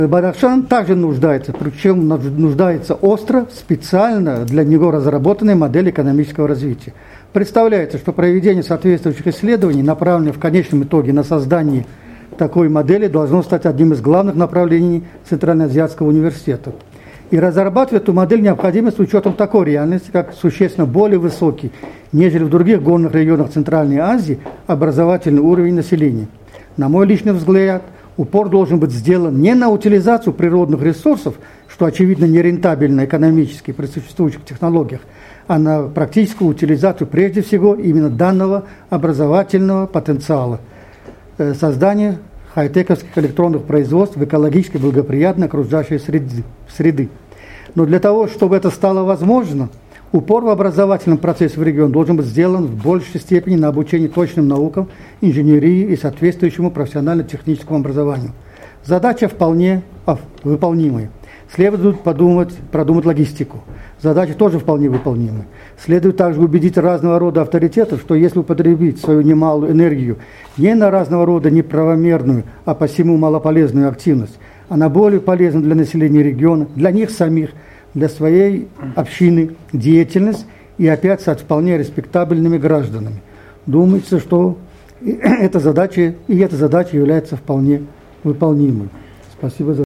Бадахшан также нуждается, причем нуждается остро, специально для него разработанной модели экономического развития. Представляется, что проведение соответствующих исследований, направленных в конечном итоге на создание такой модели, должно стать одним из главных направлений Центральноазиатского университета. И разрабатывать эту модель необходимо с учетом такой реальности, как существенно более высокий, нежели в других горных районах Центральной Азии, образовательный уровень населения. На мой личный взгляд, упор должен быть сделан не на утилизацию природных ресурсов, что, очевидно, нерентабельно экономически при существующих технологиях, а на практическую утилизацию, прежде всего, именно данного образовательного потенциала. Создание хай-тековских электронных производств в экологически благоприятной окружающей среды. Но для того, чтобы это стало возможно, упор в образовательном процессе в регионе должен быть сделан в большей степени на обучение точным наукам, инженерии и соответствующему профессионально-техническому образованию. Задача вполне выполнимая. Следует продумать логистику. Задача тоже вполне выполнимая. Следует также убедить разного рода авторитетов, что если употребить свою немалую энергию не на разного рода неправомерную, а посему малополезную активность, а на более полезную для населения региона, для них самих, для своей общины деятельность и опять стать вполне респектабельными гражданами. Думается, что эта задача является вполне выполнимой. Спасибо за